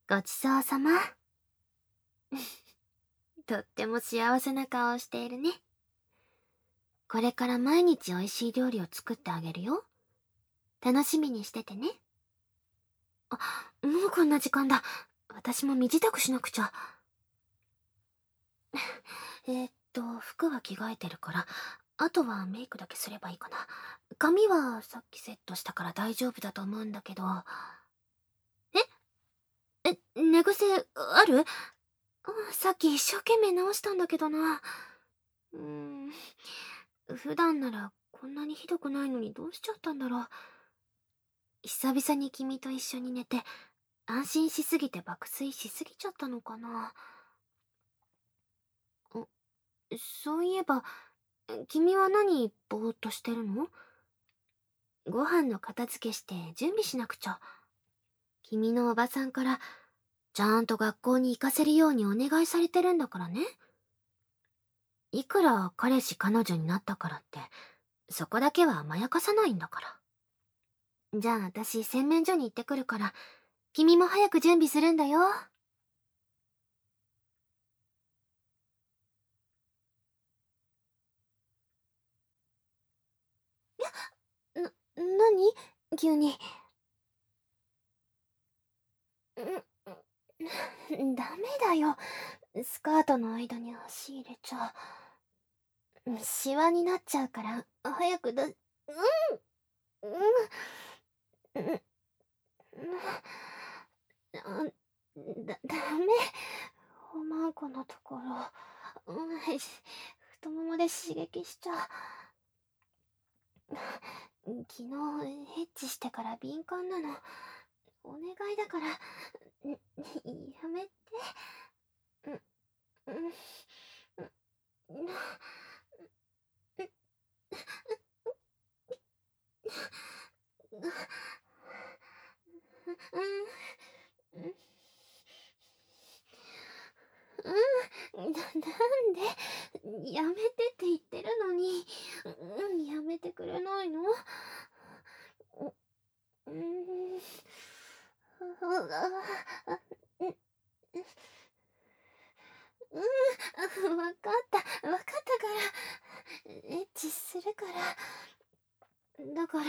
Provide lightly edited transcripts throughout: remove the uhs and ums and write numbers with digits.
ごちそうさま。とっても幸せな顔をしているね。これから毎日おいしい料理を作ってあげるよ。楽しみにしててね。あ、もうこんな時間だ。私も身支度しなくちゃ。服は着替えてるから、あとはメイクだけすればいいかな。髪はさっきセットしたから大丈夫だと思うんだけど。寝癖ある？さっき一生懸命直したんだけどな。普段ならこんなにひどくないのにどうしちゃったんだろう。久々に君と一緒に寝て、安心しすぎて爆睡しすぎちゃったのかな。そういえば、君は何ぼーっとしてるの？ご飯の片付けして準備しなくちゃ。君のおばさんから、ちゃんと学校に行かせるようにお願いされてるんだからね。いくら彼氏彼女になったからって、そこだけは甘やかさないんだから。じゃあ私洗面所に行ってくるから、君も早く準備するんだよ。何？急に。ダメだよ。スカートの間に足入れちゃ。シワになっちゃうから、早くだ、うん、ダメ。おまんこのところ、太ももで刺激しちゃう。昨日エッチしてから敏感なの。お願いだから、やめて。うんうんなんでやめてって言ってるのに、やめてくれないの？うん、わかったから、エッチするから。だから、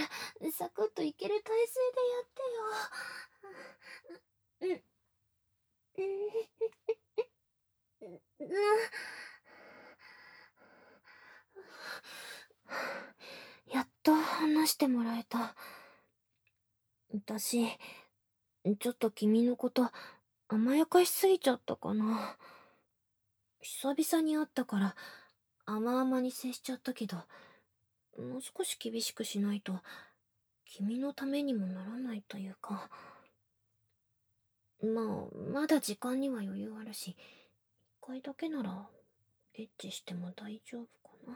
サクッといける体勢でやってよ。やっと話してもらえた。私、ちょっと君のこと甘やかしすぎちゃったかな。久々に会ったから甘々に接しちゃったけど、もう少し厳しくしないと君のためにもならないというか。まあ、まだ時間には余裕あるし、一回だけならエッチしても大丈夫かな。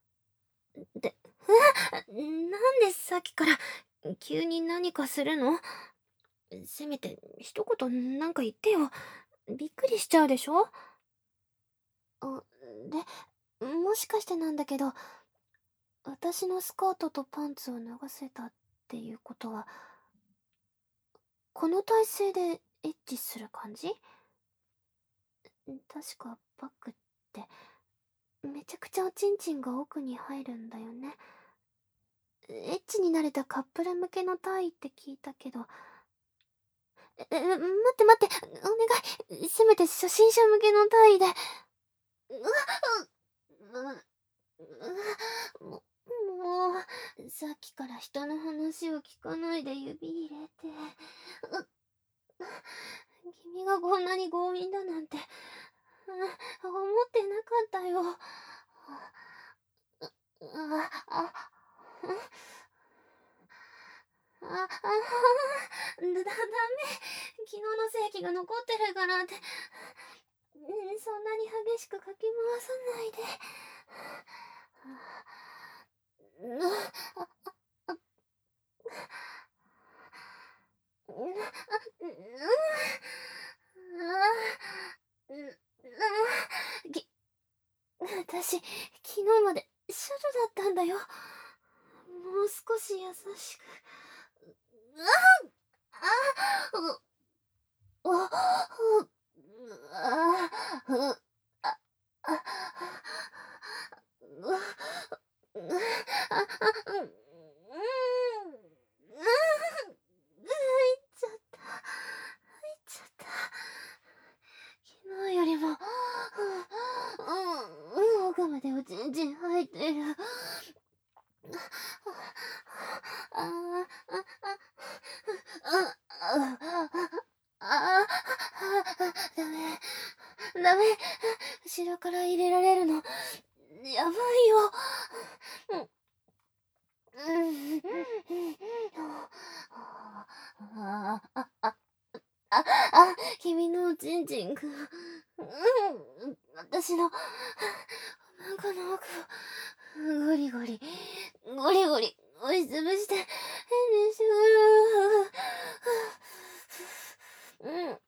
なんでさっきから急に何かするの？せめて一言なんか言ってよ。びっくりしちゃうでしょ？もしかしてなんだけど、私のスカートとパンツを脱がせたっていうことは、この体勢でエッチする感じ？確かバックって、めちゃくちゃおちんちんが奥に入るんだよね。エッチになれたカップル向けの体位って聞いたけど、待って待って、お願い。せめて初心者向けの体位で。もさっきから人の話を聞かないで指入れて。君がこんなに強引だなんて、思ってなかったよ。ダメ。昨日の精液が残ってるからって、そんなに激しくかき回さないで。き、私、昨日まで処女だったんだよ。もう少し優しく。あああ、う、あ、う、あ、あ、う、あ、うん、入っちゃった。入っちゃった。昨日よりも、奥までおちんちん入ってる。ああ、ダメ、ダメ。後ろから入れられるの。やばいよ。ああ、君のおちんちんが、私の、この奥を、ゴリゴリ、ゴリゴリ、押しつぶして、しゅー。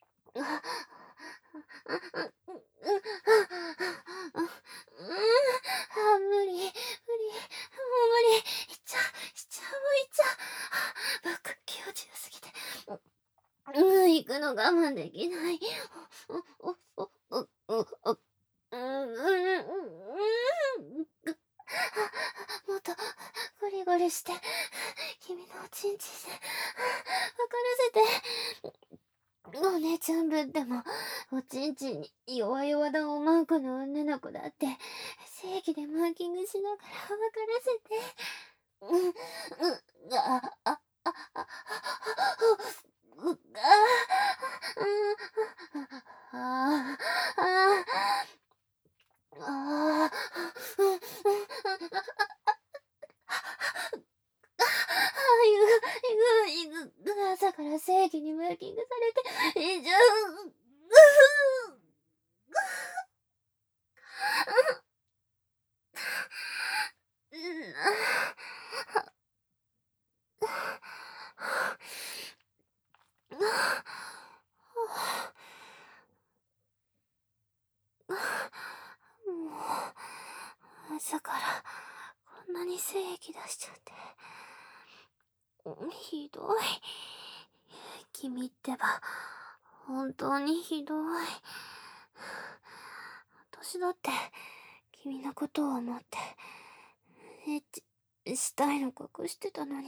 無理、無理、もう無理。いっちゃう、もういっちゃう。バカ、気持ちよすぎて。行くの我慢できない。もっとゴリゴリして、君のおちんちんで、わからせて。お姉ちゃん分でも、おちんちんに弱々だおまんこの女の子だって、正規でマーキングしながらわからせて。朝から正義にマーキングされて、朝からこんなに精液出しちゃって。ひどい。君ってば、本当にひどい。私だって、君のことを思って、エッチしたいの隠してたのに。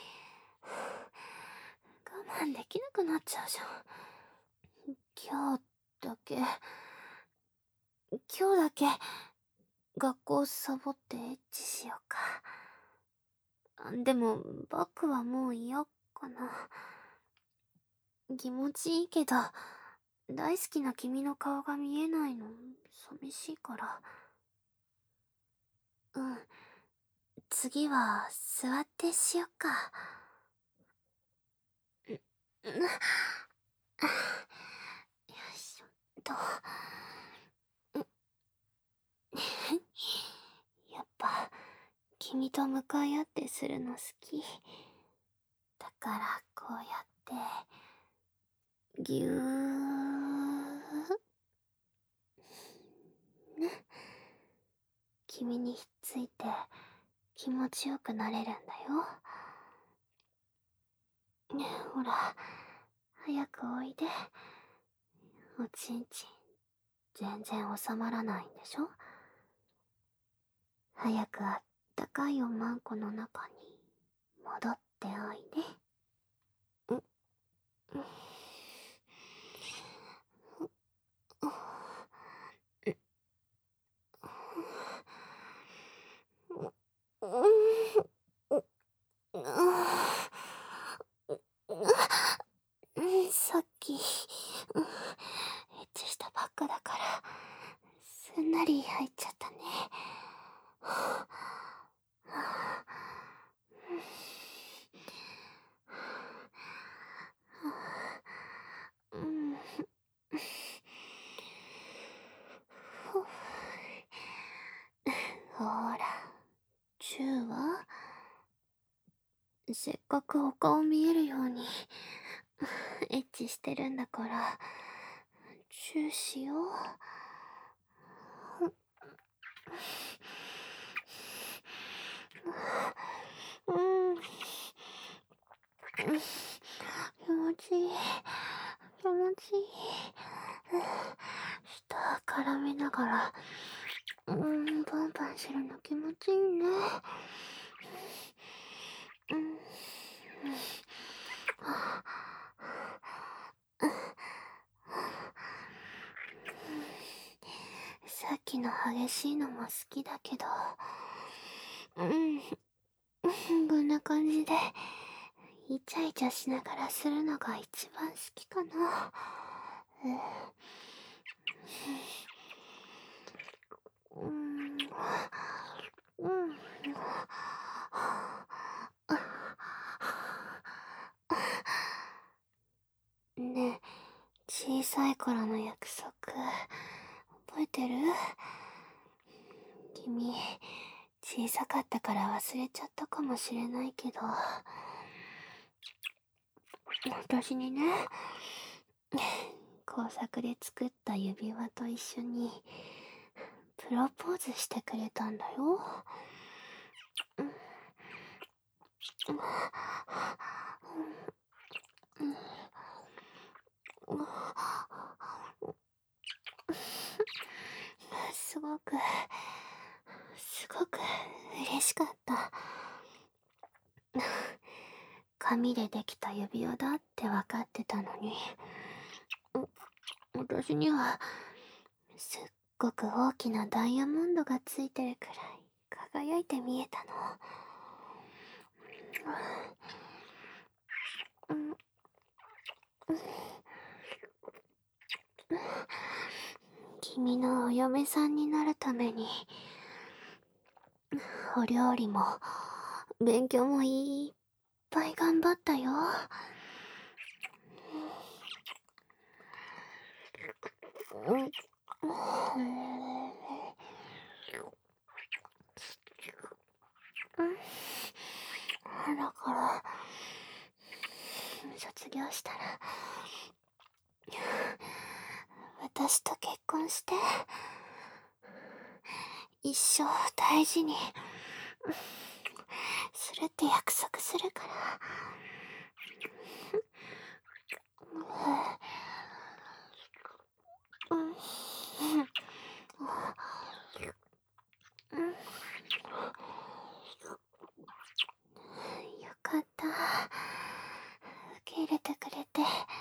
我慢できなくなっちゃうじゃん。今日だけ、学校サボってエッチしようか。でも、バックはもう嫌かな。気持ちいいけど、大好きな君の顔が見えないの、寂しいから。次は、座ってしよっか。よいしょっと。やっぱ、君と向かい合ってするの好き。だから、こうやって、ぎゅー。君にひっついて気持ちよくなれるんだよ。ねえ、ほら、早くおいで。おちんちん、全然収まらないんでしょ。早くあったかいおまんこの中に戻っておいで。さっき、エッチしたばっかだから、すんなり入っちゃったね。ほら、チューはせっかくお顔見えるようにエッチしてるんだから、チューしよう。気持ちいい。気持絡めながら、パンパンするの気持ちいいね。うん。さっきの激しいのも好きだけど、こんな感じでイチャイチャしながらするのが一番好きかな。うん。ねえ、小さい頃の約束、覚えてる？君、小さかったから忘れちゃったかもしれないけど、私にね、工作で作った指輪と一緒にプロポーズしてくれたんだよ。すごく、すごく嬉しかった。紙でできた指輪だって分かってたのに、私にはすっごく大きなダイヤモンドがついてるくらい輝いて見えたの。君のお嫁さんになるために、お料理も勉強もいっぱい頑張ったよ。だから、卒業したら、私と結婚して、一生大事にするって約束するから。よかった。受け入れてくれて。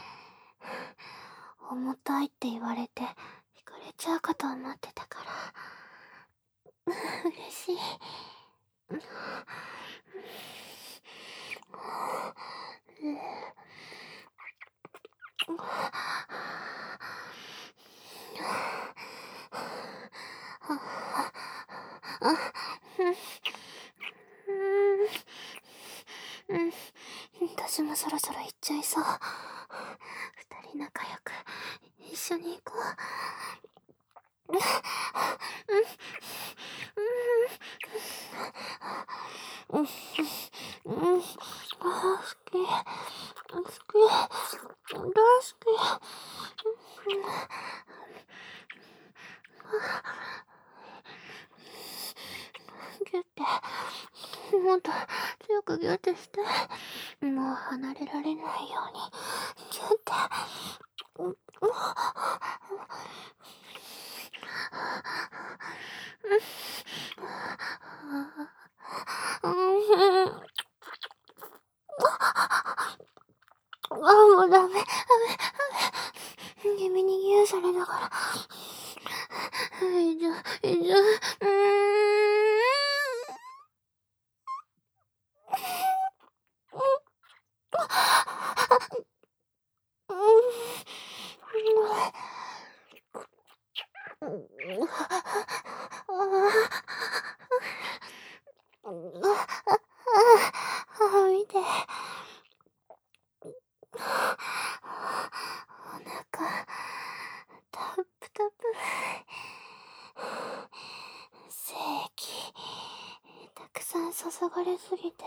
重たいって言われて、惹かれちゃうかと思ってたから。嬉しい。私もそろそろ行っちゃいそう。二人仲良く一緒に行こう。好き。好き。大好き。ギュッて、もっと強くギュッてして、もう離れられないように、ギュッて。もうダメ。君にギューされながら。いじゃ、見て。お腹、タップタップ。精液、たくさん注がれすぎて。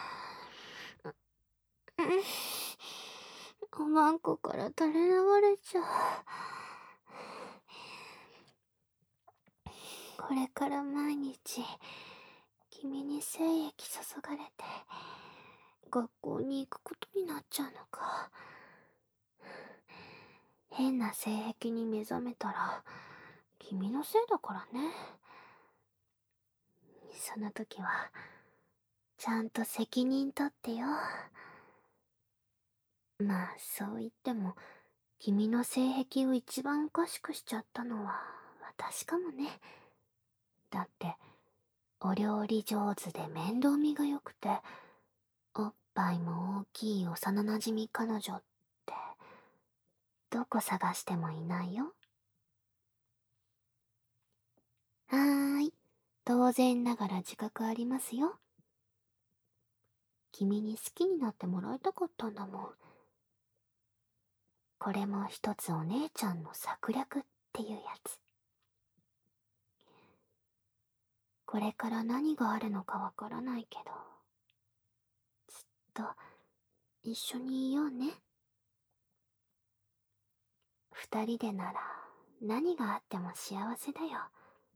おまんこから垂れ流れちゃう。これから毎日、君に精液注がれて、学校に行くことになっちゃうのか。変な性癖に目覚めたら、 君のせいだからね。その時は、ちゃんと責任取ってよ。まあ、そう言っても、君の性癖を一番おかしくしちゃったのは、私かもね。だって、お料理上手で面倒見が良くて、おっぱいも大きい幼馴染彼女って、どこ探してもいないよ。はーい。当然ながら自覚ありますよ。君に好きになってもらいたかったんだもん。これも一つお姉ちゃんの策略っていうやつ。これから何があるのかわからないけど、ずっと一緒にいようね。二人でなら何があっても幸せだよ。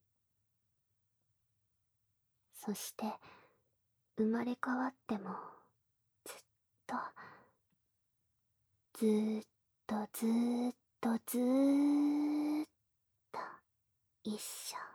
そして生まれ変わってもずっとずーっとずーっとずーっと一緒。